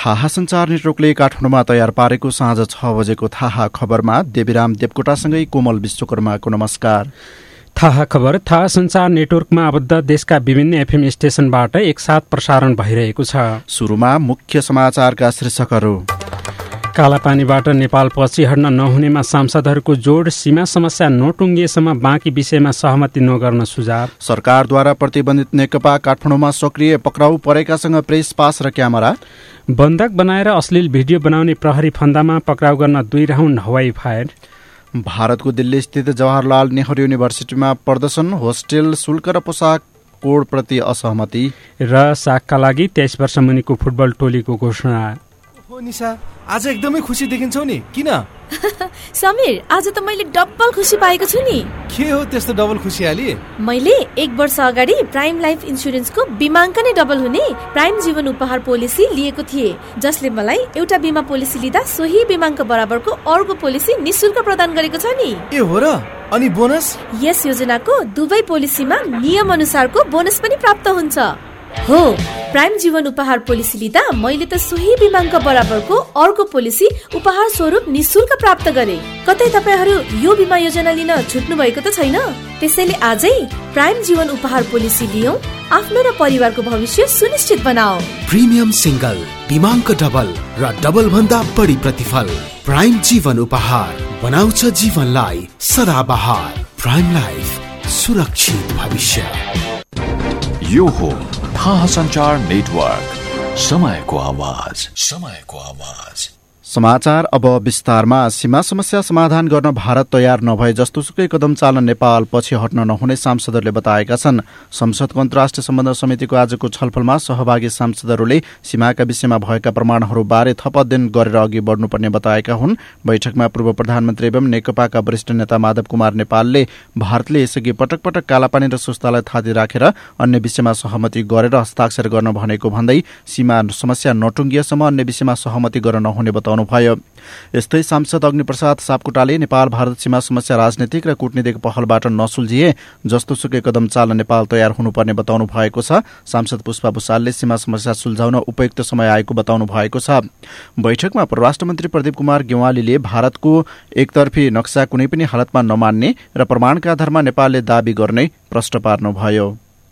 थाहा सञ्चार नेटवर्कले काठमाडौँमा तयार पारेको साँझ 6 बजेको थाहा खबरमा देवीराम देवकोटासँगै कोमल विश्वकर्माको नमस्कार। थाहा खबर थाहा सञ्चार नेटवर्कमा आबद्ध देशका विभिन्न एफएम स्टेशनबाट एकसाथ प्रसारण भइरहेको छ। सुरुमा मुख्य समाचारका शीर्षकहरू। कालापानीबाट नेपाल पछि हट्न नहुनेमा सांसदहरूको जोड, सीमा समस्या नटुङ्गिएसम्म बाँकी विषयमा सहमति नगर्न सुझाव। सरकारद्वारा प्रतिबन्धित नेकपा काठमाडौँमा सक्रिय, पक्राउ परेकासँग प्रेस पास र क्यामेरा। बन्धक बनाएर अश्लील भिडियो बनाउने प्रहरी फन्दामा पक्राउ गर्न 2 राउन्ड हवाई फायर। भारतको दिल्ली स्थित जवाहरलाल नेहरू युनिभर्सिटीमा प्रदर्शन, होस्टेल शुल्क र पोसाक कोडप्रति असहमति। र सागका लागि 23 वर्ष मुनिको फुटबल टोलीको घोषणा। हो निशा, आज एकदमै खुसी देखिन्छौ नि, किन? समीर, आज त मैले डबल खुसी पाएको छु नि। के हो त्यस्तो डबल खुसियाली? मैले 1 वर्ष अगाडि प्राइम लाइफ इन्स्योरेन्सको बीमाङ्कन डबल हुने प्राइम जीवन उपहार पोलिसी लिएको थिए, जसले मलाई एउटा बीमा पोलिसी लिँदा सोही बीमाङ्क बराबरको अर्को पोलिसी निशुल्क प्रदान गरेको छ नि। ए हो र? अनि बोनस? यस योजनाको दुवै पोलिसीमा नियम अनुसारको बोनस पनि प्राप्त हुन्छ। हो, प्राइम जीवन उपहार पोलिसी लिँदा मैले त सोही बीमाङ्क बराबरको अर्को पोलिसी उपहार स्वरूप निशुल्क प्राप्त गरे। कतै तपाईहरू यो बीमा योजना लिन छुट्नु भएको त छैन? त्यसैले आजै प्राइम जीवन उपहार पोलिसी लियौं, आफ्नो र परिवारको भविष्य सुनिश्चित बनाऊ। प्रिमियम सिंगल, बीमाङ्क डबल र डबल भन्दा बढी प्रतिफल। प्राइम जीवन उपहार बनाउँछ जीवनलाई सदाबहार। प्राइम लाइफ, सुरक्षित भविष्य। यो हो थाहा सञ्चार नेटवर्क, समयको आवाज, समयको आवाज। समाचार अब विस्तारमा। सीमा समस्या समाधान गर्न भारत तयार नभए जस्तोसुकै कदम चाल्न नेपाल पछि हट्न नहुने सांसदहरूले बताएका छन्। संसदको अन्तर्राष्ट्रिय सम्बन्ध समितिको आजको छलफलमा सहभागी सांसदहरूले सीमाका विषयमा भएका प्रमाणहरूबारे थप अध्ययन गरेर अघि बढ्नुपर्ने बताएका हुन्। बैठकमा पूर्व प्रधानमन्त्री एवं नेकपाका वरिष्ठ नेता माधव कुमार नेपालले भारतले यसअघि पटक पटक कालापानी र सुस्तालाई थाती राखेर अन्य विषयमा सहमति गरेर हस्ताक्षर गर्न भनेको भन्दै सीमा समस्या नटुङ्गिएसम्म अन्य विषयमा सहमति गर्न नहुने बताउनु भयो। यस्तै सांसद अग्निप्रसाद सापकोटाले नेपाल भारत सीमा समस्या राजनीतिक र कूटनीतिक पहलबाट नसुल्झिए जस्तोसुकै कदम चाल्न नेपाल तयार हुनुपर्ने बताउनु भएको छ। सांसद पुष्पा भुसालले सीमा समस्या सुल्झाउन उपयुक्त समय आएको बताउनु भएको छ। बैठकमा परराष्ट्र मन्त्री प्रदीप कुमार गेवालीले भारतको एकतर्फी नक्सा कुनै पनि हालतमा नमान्ने र प्रमाणका आधारमा नेपालले दाबी गर्ने प्रश्न पार्नुभयो।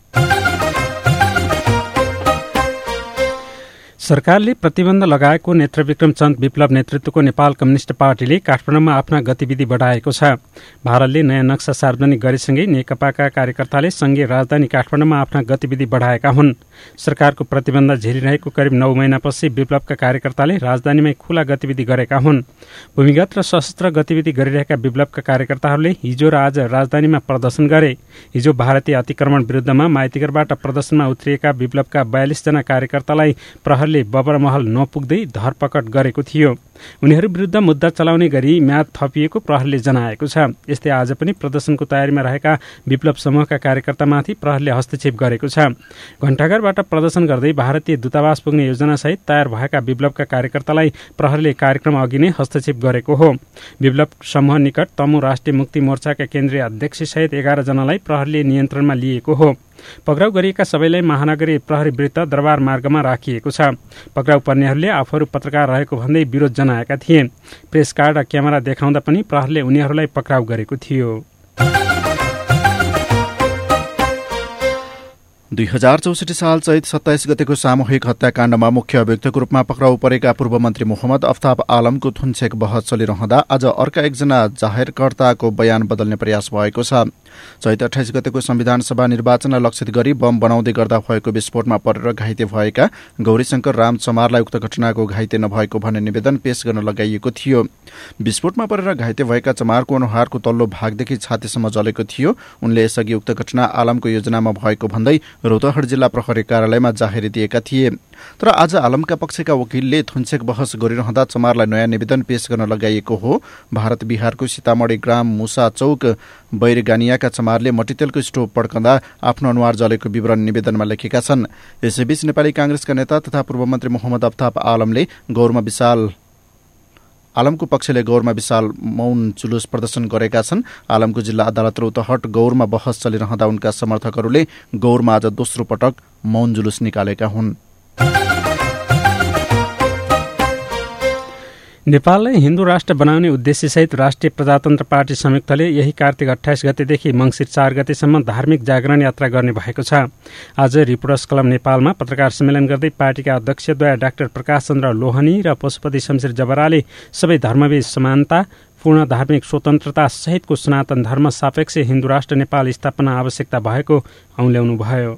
सरकारले प्रतिबन्ध लगाएको नेत्रविक्रम चन्द विप्लव नेतृत्वको नेपाल कम्युनिष्ट पार्टीले काठमाडौँमा आफ्ना गतिविधि बढाएको छ। भारतले नयाँ नक्सा सार्वजनिक गरेसँगै नेकपाका कार्यकर्ताले संघीय राजधानी काठमाडौँमा आफ्ना गतिविधि बढाएका हुन्। सरकारको प्रतिबन्ध झेलिरहेको करिब 9 महिनापछि विप्लवका कार्यकर्ताले राजधानीमै खुला गतिविधि गरेका हुन्। भूमिगत र सशस्त्र गतिविधि गरिरहेका विप्लवका कार्यकर्ताहरूले हिजो र आज राजधानीमा प्रदर्शन गरे। हिजो भारतीय अतिक्रमण विरुद्धमा माइतीघरबाट प्रदर्शनमा उत्रिएका विप्लवका 42 जना कार्यकर्तालाई प्रहरीले बबरमहल नपुग्दै धरपकड गरेको थियो। उनीहरू विरुद्ध मुद्दा चलाउने गरी म्याद थपिएको प्रहरीले जनाएको छ। यस्तै आज पनि प्रदर्शनको तयारीमा रहेका विप्लव समूहका कार्यकर्तामाथि प्रहरीले हस्तक्षेप गरेको छ। घण्टाघरबाट प्रदर्शन गर्दै भारतीय दूतावास पुग्ने योजनासहित तयार भएका विप्लवका कार्यकर्तालाई प्रहरीले कार्यक्रम अघि नै हस्तक्षेप गरेको हो। विप्लव समूह निकट तमु राष्ट्रिय मुक्ति मोर्चाका केन्द्रीय अध्यक्षसहित 11 जनालाई प्रहरीले नियन्त्रणमा लिएको हो। पक्राउ गरिएका सबैलाई महानगरी प्रहरी वृत्त दरबार मार्गमा राखिएको छ। पक्राउ पर्नेहरूले आफूहरू पत्रकार रहेको भन्दै विरोध जनाएका थिए। प्रेस कार्ड र क्यामेरा देखाउँदा पनि प्रहरीले उनीहरूलाई पक्राउ गरेको थियो। 2064 साल चैत 27 गतेको सामूहिक हत्याकाण्डमा मुख्य अभियुक्तको रूपमा पक्राउ परेका पूर्व मन्त्री मोहम्मद अफ्ताब आलमको थुनछेक बहस चलिरहँदा आज अर्का एकजना जाहेरकर्ताको बयान बदल्ने प्रयास भएको छ। चैत 28 गतेको संविधान सभा निर्वाचनलाई लक्षित गरी बम बनाउँदै गर्दा भएको विस्फोटमा परेर घाइते भएका गौरीशंकर राम चमारलाई उक्त घटनाको घाइते नभएको भन्ने निवेदन पेश गर्न लगाइएको थियो। विस्फोटमा परेर घाइते भएका चमारको अनुहारको तल्लो भागदेखि छातीसम्म जलेको थियो। उनले यसअघि उक्त घटना आलमको योजनामा भएको भन्दै रौतहट जिल्ला प्रहरी कार्यालयमा जाहेरी दिएका थिए। तर आज आलमका पक्षका वकिलले थुनछेक बहस गरिरहँदा चमारलाई नयाँ निवेदन पेश गर्न लगाइएको हो। भारत बिहारको सीतामढी ग्राम मुसा चौक बैरगानियाका चमारले मट्टीतेलको स्टोभ पड्कँदा आफ्नो अनुहार जलेको विवरण निवेदनमा लेखेका छन्। यसैबीच नेपाली कांग्रेसका नेता तथा पूर्व मन्त्री मोहम्मद अफ्ताब आलमको पक्षले गौरमा विशाल मौन जुलुस प्रदर्शन गरेका छन्। आलमको जिल्ला अदालत रौतहट गौरमा बहस चलिरहँदा उनका समर्थकहरूले गौरमा आज दोस्रो पटक मौन जुलुस निकालेका हुन्। नेपाललाई हिन्दू राष्ट्र बनाउने उद्देश्यसहित राष्ट्रिय प्रजातन्त्र पार्टी संयुक्तले यही कार्तिक 28 गतेदेखि मङ्सिर 4 गतेसम्म धार्मिक जागरण यात्रा गर्ने भएको छ। आज रिपोर्टर्स क्लब नेपालमा पत्रकार सम्मेलन गर्दै पार्टीका अध्यक्षद्वय डाक्टर प्रकाश चन्द्र लोहनी र पशुपति शमशेर जबराले सबै धर्मबीच समानता, पूर्ण धार्मिक स्वतन्त्रता सहितको सनातन धर्म सापेक्ष हिन्दू राष्ट्र नेपाल स्थापना आवश्यकता भएको औँल्याउनुभयो।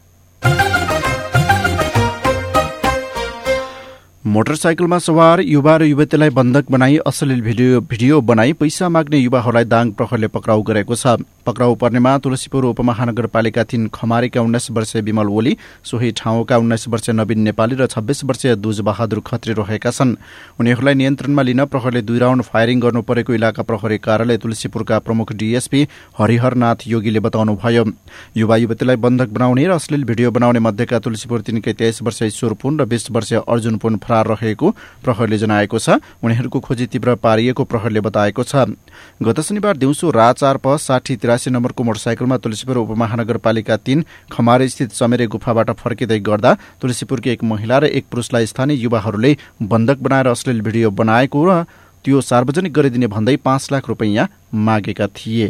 मोटरसाइकलमा सवार युवा र युवतीलाई बन्धक बनाई अश्लील भिडियो बनाई पैसा माग्ने युवाहरूलाई दाङ प्रहरले पक्राउ गरेको छ। पक्राउ पर्नेमा तुलसीपुर उपमहानगरपालिका 3 खमारीका 19 वर्षीय विमल ओली, सोही ठाउँका 19 वर्षीय नवीन नेपाली र 26 वर्षीय दुज बहादुर खत्री रहेका छन्। उनीहरूलाई नियन्त्रणमा लिन प्रहरले 2 राउण्ड फायरिङ गर्नु परेको इलाका प्रहरी कार्यालय तुलसीपुरका प्रमुख डीएसपी हरिहरनाथ योगीले बताउनुभयो। युवा युवतीलाई बन्धक बनाउने र अश्लील भिडियो बनाउने मध्येका तुलसीपुर 3कै 23 वर्षीय ईश्वर पुन र 20 वर्षीय अर्जुन पुन फरार रहेको प्रहरले जनाएको छ। उनीहरूको खोजी तीव्र पारिएको प्रहरले बताएको छ। गत शनिबार दिउँसो राचार प 6083 नम्बरको मोटरसाइकलमा तुलसीपुर उपमहानगरपालिका 3 खमारी स्थित चमेरे गुफाबाट फर्किँदै गर्दा तुलसीपुरकी एक महिला र एक पुरुषलाई स्थानीय युवाहरूले बन्धक बनाएर अश्लील भिडियो बनाएको र त्यो सार्वजनिक गरिदिने भन्दै 5 लाख रुपैयाँ मागेका थिए।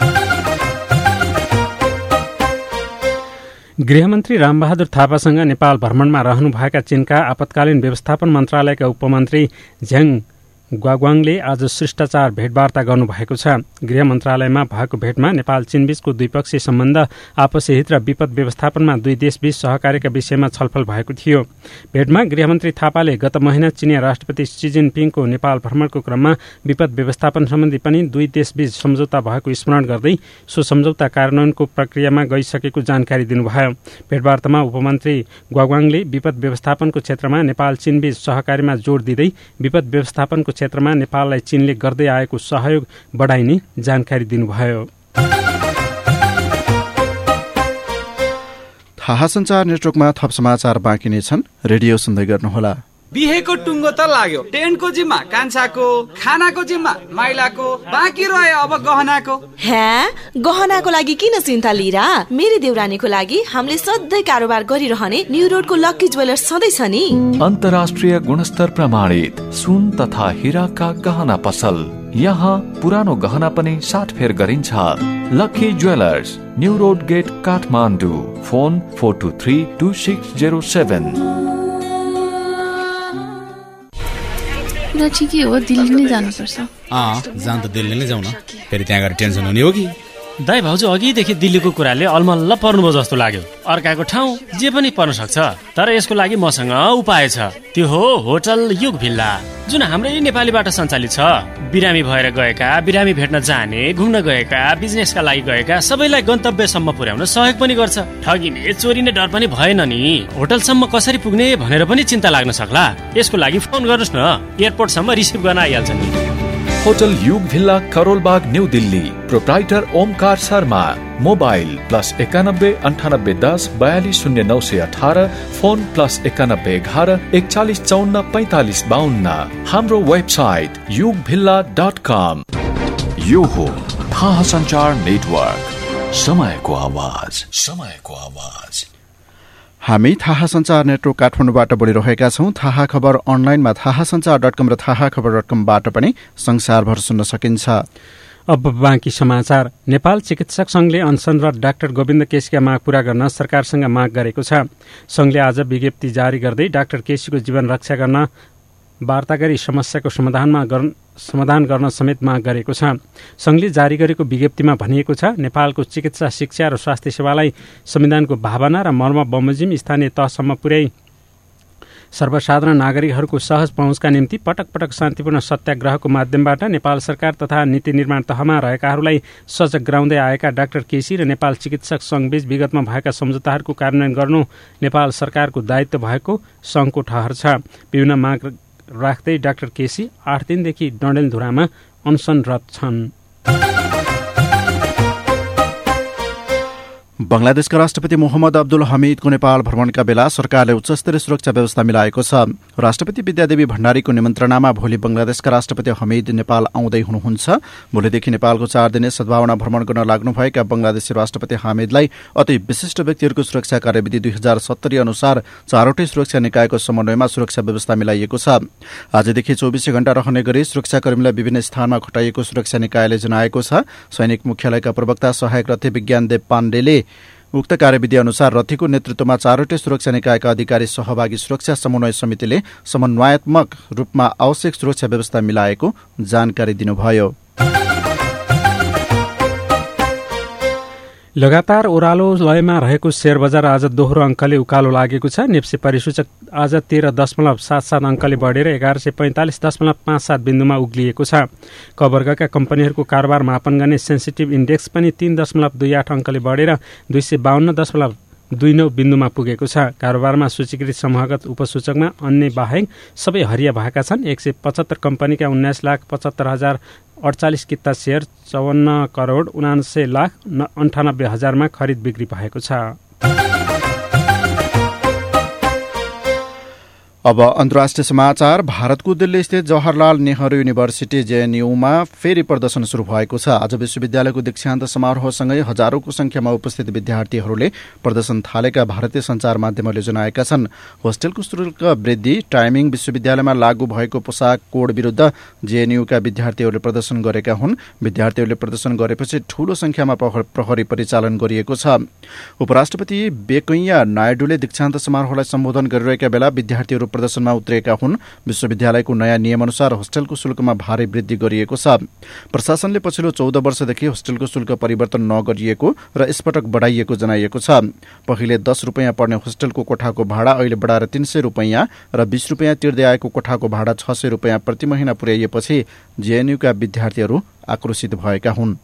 गृहमन्त्री रामबहादुर थापासँग नेपाल भ्रमणमा रहनुभएका चीनका आपतकालीन व्यवस्थापन मन्त्रालयका उपमन्त्री झ्याङ ग्वाग्वाङले आज शिष्टाचार भेटवार्ता गर्नुभएको छ। गृह मन्त्रालयमा भएको भेटमा नेपाल चीनबीचको द्विपक्षीय सम्बन्ध, आपसी हित र विपद व्यवस्थापनमा दुई देशबीच सहकार्यका विषयमा छलफल भएको थियो। भेटमा गृहमन्त्री थापाले गत महिना चिनिया राष्ट्रपति सी जिनपिङको नेपाल भ्रमणको क्रममा विपद व्यवस्थापन सम्बन्धी पनि दुई देशबीच सम्झौता भएको स्मरण गर्दै सो सम्झौता कार्यान्वयनको प्रक्रियामा गइसकेको जानकारी दिनुभयो। भेटवार्तामा उपमन्त्री ग्वाग्वाङले विपद व्यवस्थापनको क्षेत्रमा नेपाल चीनबीच सहकार्यमा जोड़ दिँदै विपद व्यवस्थापनको क्षेत्रमा नेपाललाई चीनले गर्दै आएको सहयोग बढाइने जानकारी दिनुभयो। थाहा सञ्चार नेटवर्कमा थप समाचार बाँकी नै छन्, रेडियो सुन्दै गर्नुहोला। बिहेको टुङ्गो त लाग्यो, टेन्टको जिम्मा कान्छाको, खानाको जिम्मा माइलाको, बाँकी रह्यो अब गहनाको। गहनाको लागि किन चिन्ता लिरा? मेरी देउरानीको लागि हामीले सधैँ कारोबार गरिरहने न्यू रोडको लक्की ज्वेलर्स सधैँ छ नि। अन्तर्राष्ट्रिय गुणस्तर प्रमाणित सुन तथा हीराका गहना पसल। यहाँ पुरानो गहना पनि साटफेर गरिन्छ। Lucky jewellers, new road gate, Kathmandu. Phone 42326007। ठिकै हो, दिल्ली नै जानुपर्छ। जान त दिल्ली नै जाउँ न, फेरि त्यहाँ गएर टेन्सन हुने हो कि? दाइ भाउजू अघिदेखि दिल्लीको कुराले अलमल्ल पर्नुभयो जस्तो लाग्यो। अर्काको ठाउँ जे पनि पर्न सक्छ, तर यसको लागि मसँग उपाय छ। त्यो हो होटल युग भिल्ला, जुन हाम्रै नेपालीबाट सञ्चालित छ। बिरामी भएर गएका, बिरामी भेट्न जाने, घुम्न गएका, बिजनेसका लागि गएका सबैलाई गन्तव्यसम्म पुर्याउन सहयोग पनि गर्छ। ठगिने चोरिने डर पनि भएन नि। होटलसम्म कसरी पुग्ने भनेर पनि चिन्ता लाग्न सक्ला। यसको लागि फोन गर्नुहोस् न, एयरपोर्टसम्म रिसिभ गर्न आइहाल्छ नि। Hotel Yug villa, Karol Bagh, new Delhi. Proprietor Omkar Sharma. Mobile +91 98 10 42 0918। Phone +91 11 41 54 45 52। हाम्रो वेबसाइट yugvilla.com। यो हो थाहा सञ्चार नेटवर्क, समयको आवाज, समयको आवाज। हामी थाहा सञ्चार नेटवर्क काठमाडौँबाट बोलिरहेका छौं। थाहा खबर अनलाइनमा थाहासञ्चार.com र थाहाखबर.com-बाट पनि संसारभर सुन्न सकिन्छ। अब बाँकी समाचार। नेपाल चिकित्सक संघले अनसनरत डाक्टर गोविन्द केसीका माग पूरा गर्न सरकारसँग माग गरेको छ। संघले आज विज्ञप्ति जारी गर्दै डाक्टर केसीको जीवन रक्षा गर्न वार्ता गरी समस्याको समाधान गर्न समेत माग गरेको छ। संघले जारी गरेको विज्ञप्तिमा भनिएको छ, नेपालको चिकित्सा, शिक्षा र स्वास्थ्य सेवालाई संविधानको भावना र मर्म बमोजिम स्थानीय तहसम्म पुर्याई सर्वसाधारण नागरिकहरूको सहज पहुँचका निम्ति पटक पटक शान्तिपूर्ण सत्याग्रहको माध्यमबाट नेपाल सरकार तथा नीति निर्माण तहमा रहेकाहरूलाई सजग गराउँदै आएका डाक्टर केसी र नेपाल चिकित्सक संघबीच विगतमा भएका सम्झौताहरूको कार्यान्वयन गर्नु नेपाल सरकारको दायित्व भएको संघको ठहर छ। विभिन्न माग राख्दै डाक्टर केसी 8 दिनदेखि डडेलधुरामा अनसनरत छन्। बंगलादेशका राष्ट्रपति मोहम्मद अब्दुल हमिदको नेपाल भ्रमणका बेला सरकारले उच्चस्तरीय सुरक्षा व्यवस्था मिलाएको छ। राष्ट्रपति विद्यादेवी भण्डारीको निमन्त्रणामा भोलि बंगलादेशका राष्ट्रपति हमिद नेपाल आउँदै हुनुहुन्छ। भोलिदेखि नेपालको 4 दिने सद्भावना भ्रमण गर्न लाग्नुभएका बंगलादेशी राष्ट्रपति हामिदलाई अति विशिष्ट व्यक्तिहरूको सुरक्षा कार्यविधि 2070 अनुसार 4वटै सुरक्षा निकायको समन्वयमा सुरक्षा व्यवस्था मिलाइएको छ। आजदेखि 24 घण्टा रहने गरी सुरक्षाकर्मीलाई विभिन्न स्थानमा खटाइएको सुरक्षा निकायले जनाएको छ। सैनिक मुख्यालयका प्रवक्ता सहायक रथी विज्ञान देव पाण्डेले उक्त कार्यविधि अनुसार रथीको नेतृत्वमा 4वटै सुरक्षा निकायका अधिकारी सहभागी सुरक्षा समन्वय समितिले समन्वयात्मक रूपमा आवश्यक सुरक्षा व्यवस्था मिलाएको जानकारी दिनुभयो। लगातार ओह्रालो लयमा रहेको शेयर बजार आज दोहोरो अङ्कले उकालो लागेको छ। नेप्से परिसूचक आज 13.77 अङ्कले बढेर 1145.57 बिन्दुमा उक्लिएको छ। क वर्गका कम्पनीहरूको कारोबार मापन गर्ने सेन्सिटिभ इन्डेक्स पनि 3.28 अङ्कले बढेर 252.29 बिन्दुमा पुगेको छ। कारोबारमा सूचीकृत समूहगत उपसूचकमा अन्य बाहेक सबै हरिया भएका छन्। 175 कम्पनीका 19,75,048 किता शेयर 54,79,98,000मा खरिद बिक्री भएको छ। अब अन्तर्राष्ट्रिय समाचार। भारतको दिल्ली स्थित जवाहरलाल नेहरू युनिभर्सिटी जेएनयूमा फेरि प्रदर्शन शुरू भएको छ। आज विश्वविद्यालयको दीक्षान्त समारोहसँगै हजारौंको संख्यामा उपस्थित विद्यार्थीहरूले प्रदर्शन थालेका भारतीय संचार माध्यमहरूले जनाएका छन्। होस्टेलको शुल्क वृद्धि, टाइमिङ, विश्वविद्यालयमा लागू भएको पोशाक कोड विरूद्ध जेएनयूका विद्यार्थीहरूले प्रदर्शन गरेका हुन्। विद्यार्थीहरूले प्रदर्शन गरेपछि ठूलो संख्यामा प्रहरी परिचालन गरिएको छ। उपराष्ट्रपति वेंकैया नायडूले दीक्षान्त समारोहलाई सम्बोधन गरिरहेका बेला विद्यार्थीहरू प्रदर्शनमा उत्रिएका हुन्। विश्वविद्यालयको नयाँ नियमअनुसार होस्टेलको शुल्कमा भारी वृद्धि गरिएको छ। प्रशासनले पछिल्लो 14 वर्षदेखि होस्टेलको शुल्क परिवर्तन नगरिएको र यसपटक बढाइएको जनाइएको छ। पहिले 10 रुपियाँ पर्ने होस्टेलको कोठाको भाडा अहिले बढाएर 300 रुपियाँ र 20 रुपियाँ तिर्दै आएको कोठाको भाडा 600 रुपियाँ प्रति महिना पुर्याइएपछि जेएनयूका विद्यार्थीहरू आक्रोशित भएका हुन्।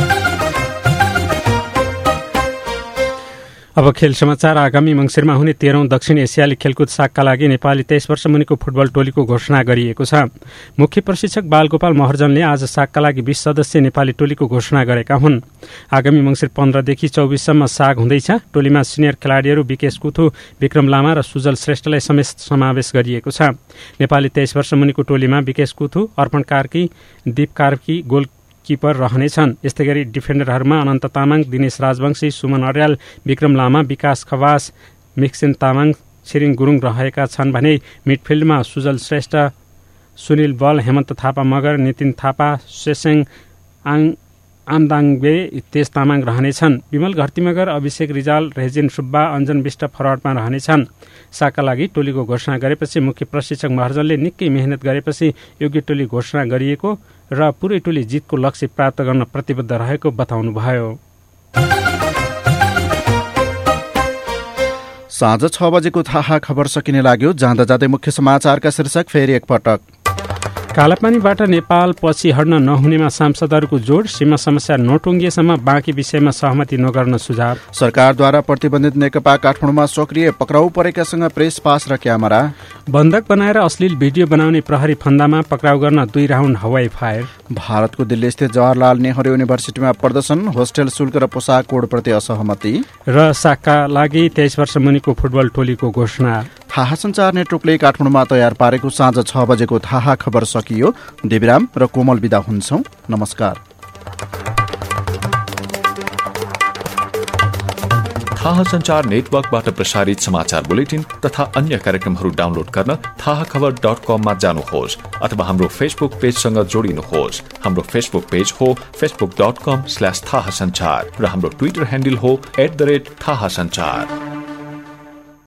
अब खेल समाचार। आगामी मंसिरमा हुने 13औं दक्षिण एसियाली खेलकुद सागका लागि नेपाली 23 वर्ष मुनिको फुटबल टोलीको घोषणा गरिएको छ। मुख्य प्रशिक्षक बालगोपाल महर्जनले आज सागका लागि 20 सदस्यीय नेपाली टोलीको घोषणा गरेका हुन्। आगामी मंसिर 15 देखि 24 सम्म साग हुँदैछ। टोलीमा सिनियर खेलाड़ीहरू विकेश कुथु, विक्रम लामा र सुजल श्रेष्ठलाई समावेश गरिएको छ। नेपाली 23 वर्ष मुनिको टोलीमा विकेश कुथु, अर्पण कार्की, दीप कार्की गोल किपर रहनेछन्। यस्तै गरी डिफेन्डरहरूमा अनन्त तामाङ, दिनेश राजवंशी, सुमन अर्याल, विक्रम लामा, विकास खवास, मिक्सेन तामाङ, छिरिङ गुरुङ रहेका छन् भने मिडफिल्डमा सुजल श्रेष्ठ, सुनिल बल, हेमन्त थापा मगर, नितिन थापा, सेसेङ आमदाङबे, तेज तामाङ रहनेछन्। विमल घरतीमगर, अभिषेक रिजाल, रेजिन सुब्बा, अञ्जन विष्ट फरवार्डमा रहनेछन्। सागका लागि टोलीको घोषणा गरेपछि मुख्य प्रशिक्षक महर्जनले निकै मेहनत गरेपछि योग्य टोली घोषणा गरिएको र पुरै टोली जितको लक्ष्य प्राप्त गर्न प्रतिबद्ध रहेको बताउनुभयो। साँझ 6 बजेको थाहा खबर सकिने लाग्यो। जाँदा जाँदै मुख्य समाचारका शीर्षक फेरि एकपटक। कालापानीबाट नेपाल पछि हट्न नहुनेमा सांसदहरूको जोड, सीमा समस्या नटुङ्गिएसम्म बाँकी विषयमा सहमति नगर्न सुझाव। सरकारद्वारा प्रतिबन्धित नेकपा काठमाडौँमा सक्रिय, पक्राउ परेकासँग प्रेस पास र क्यामेरा। बन्धक बनाएर अश्लील भिडियो बनाउने प्रहरी फन्दामा पक्राउ गर्न 2 राउन्ड हवाई फायर। भारतको दिल्ली स्थित जवाहरलाल नेहरू युनिभर्सिटीमा प्रदर्शन, होस्टेल शुल्क र पोशाक कोडप्रति असहमति। र सागका लागि 23 वर्ष मुनिको फुटबल टोलीको घोषणा। थाहा संचार नेटवर्कले काठमाडौँमा तयार पारेको साँझ 6 बजेको थाहा खबर सकियो। देवीराम र कोमल बिदा हुन्छौं। नमस्कार। थाहा संचार नेटवर्कबाट प्रसारित समाचार बुलेटिन तथा अन्य कार्यक्रमहरू डाउनलोड गर्न थाहाखबर.com मा जानुहोस् अथवा हाम्रो फेसबुक पेजसँग जोडिनुहोस्। हाम्रो फेसबुक पेज हो facebook.com/थाहासंचार र हाम्रो ट्विटर ह्यान्डल हो @थाहासंचार।